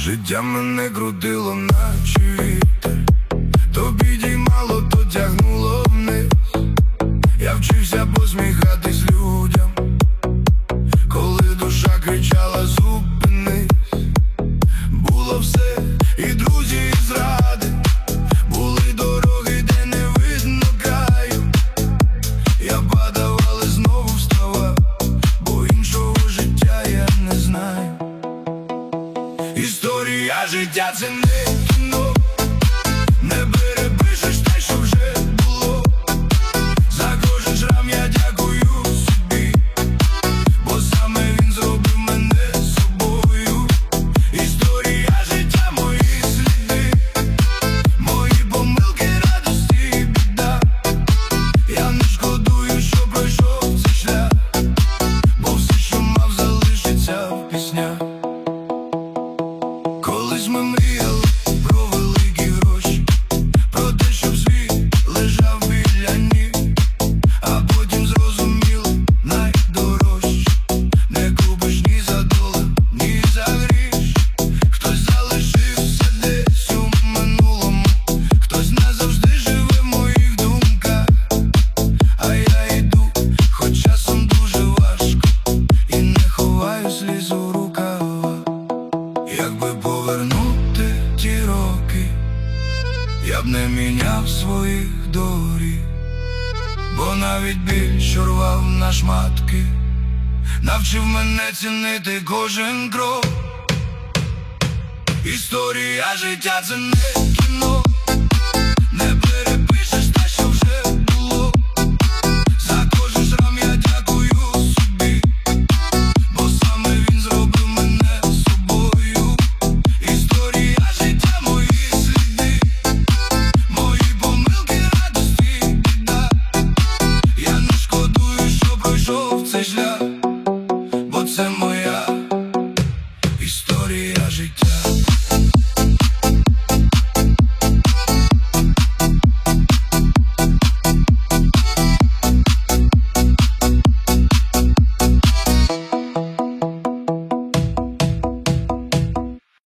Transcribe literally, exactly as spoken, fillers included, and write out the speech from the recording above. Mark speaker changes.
Speaker 1: Життя мене крутило, наче вітер, то підіймало, то тягнуло вниз. Я вчився посміхатись людям, коли душа кричала зупинись. Було все, і друзі, і зради, були дороги, де не видно краю. Я падав, але знову вставав, бо іншого життя я не знаю. Історія життя — це не кіно, не перепишеш те, що вже було. За кожен шрам я дякую собі, бо саме він зробив мене собою. Історія життя — мої сліди, мої помилки, радості і біда. Я не шкодую, що пройшов цей шлях, бо все, що мав, залишиться в піснях. Колись ми мріяли про великі гроші, про те, щоб світ лежав біля ніг. А потім зрозуміли, найдорожче не купиш ні за долар, ні за гріш. Хтось залишився десь у минулому, хтось назавжди живе в моїх думках. А я йду, хоч часом дуже важко, і не ховаю сліз у рукавах. Якби повернути ті роки, я б не міняв своїх доріг, бо навіть біль, що рвав на шматки, навчив мене цінити кожен крок. Історія життя — це не кіно,